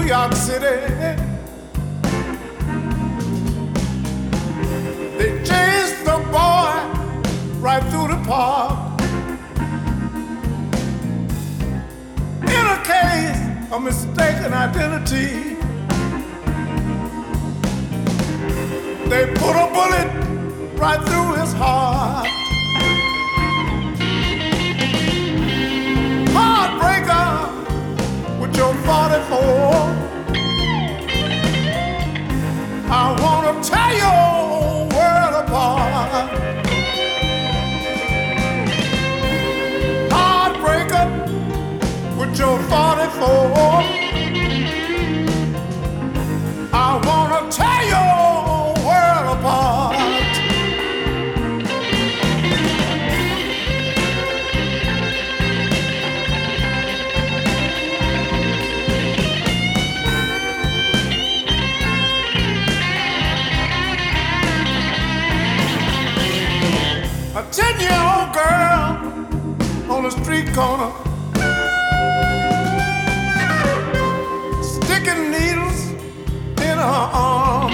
York City. They chased the boy right through the park. In a case of mistaken identity, they put a bullet right through his heart. Heartbreaker with your 44. I wanna tear your world apart. Heartbreaker with your 44. I wanna tear your world apart. A 10-year-old girl on the street corner, sticking needles in her arm.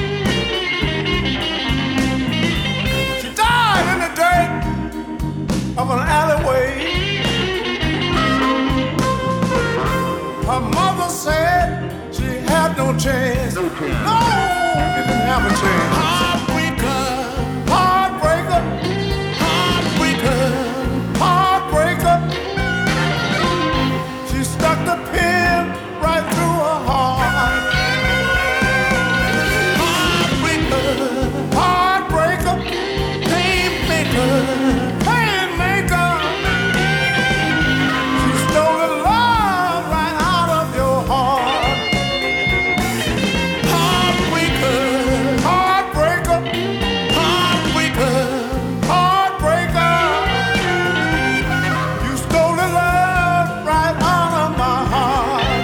She died in the dirt of an alleyway. Her mother said she had no chance. No, she didn't have a chance. Heartbreaker, heartbreaker, heartbreaker, heartbreaker. She stuck the pin right through her heart. Heartbreaker, heartbreaker, painmaker, painmaker. She stole the love right out of your heart. Heartbreaker, heartbreaker, heartbreaker, heartbreaker. You stole the love right out of my heart.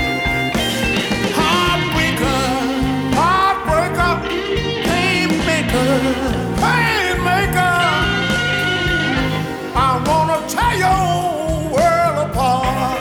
Heartbreaker, heartbreaker, painmaker, painmaker. I wanna tear your world apart.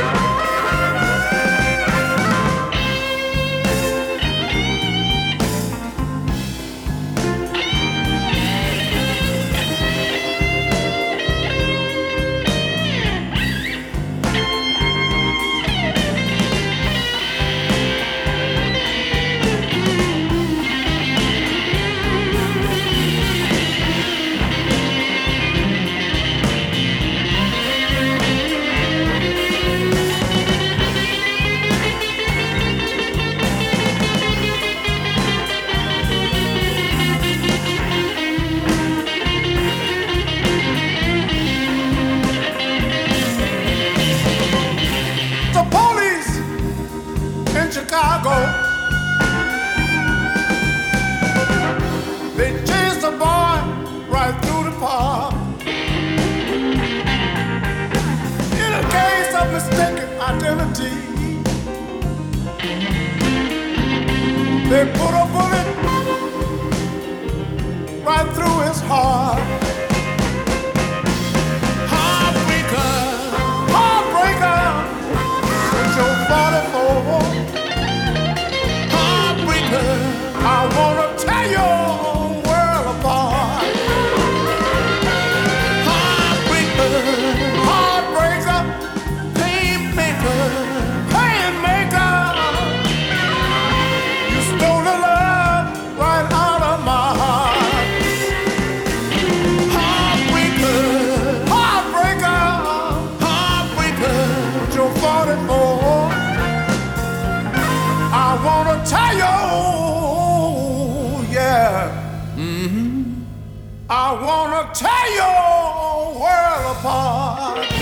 The police in Chicago, they chased the boy right through the park. In a case of mistaken identity, they put a bullet right through his heart. Heartbreaker, heartbreaker. Your 44. Heartbreaker, I wanna tear your world apart. Heartbreaker, heartbreaker, painmaker, painmaker. You stole the love right out of my heart. Heartbreaker, heartbreaker, heartbreaker. Your 44. I wanna tear your, yeah. I wanna tear your world apart.